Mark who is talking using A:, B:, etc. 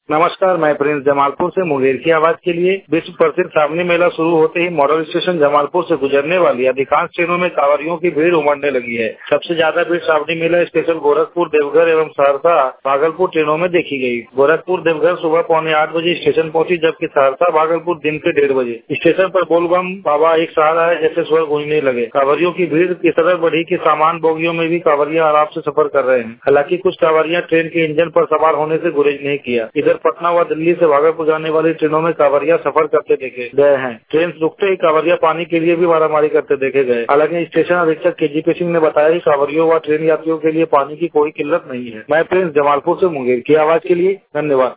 A: नमस्कार, मैं प्रिंस जमालपुर से मुंगेर की आवाज के लिए। विश्व प्रसिद्ध श्रावणी मेला शुरू होते ही मॉडल स्टेशन जमालपुर से गुजरने वाली अधिकांश ट्रेनों में कांवरियों की भीड़ उमड़ने लगी है। सबसे ज्यादा भीड़ श्रावणी मेला स्टेशन गोरखपुर, देवघर एवं सहरसा, भागलपुर ट्रेनों में देखी गयी। गोरखपुर देवघर सुबह 7:45 बजे स्टेशन पहुंची, जबकि सहरसा भागलपुर दिन के 1:30 बजे। स्टेशन पर बोलबम बाबा एक सहारा है जैसे स्वर गूंजने लगे। कांवरियों की भीड़ इस तरह बढ़ी कि सामान बोगियों में भी कांवरियां आराम से सफर कर रहे हैं। हालांकि कुछ कांवरियां ट्रेन के इंजन पर सवार होने से गुरेज नहीं किया। इधर पटना व दिल्ली से भागलपुर जाने वाली ट्रेनों में कांवरियां सफर करते देखे गए हैं। ट्रेन रुकते ही कांवरियां पानी के लिए भी मारामारी करते देखे गए। हालांकि स्टेशन अधीक्षक केजीपी सिंह ने बताया कि कांवरियों व ट्रेन यात्रियों के लिए पानी की कोई किल्लत नहीं है। मैं प्रिंस जमालपुर से मुंगेर की आवाज के लिए, धन्यवाद।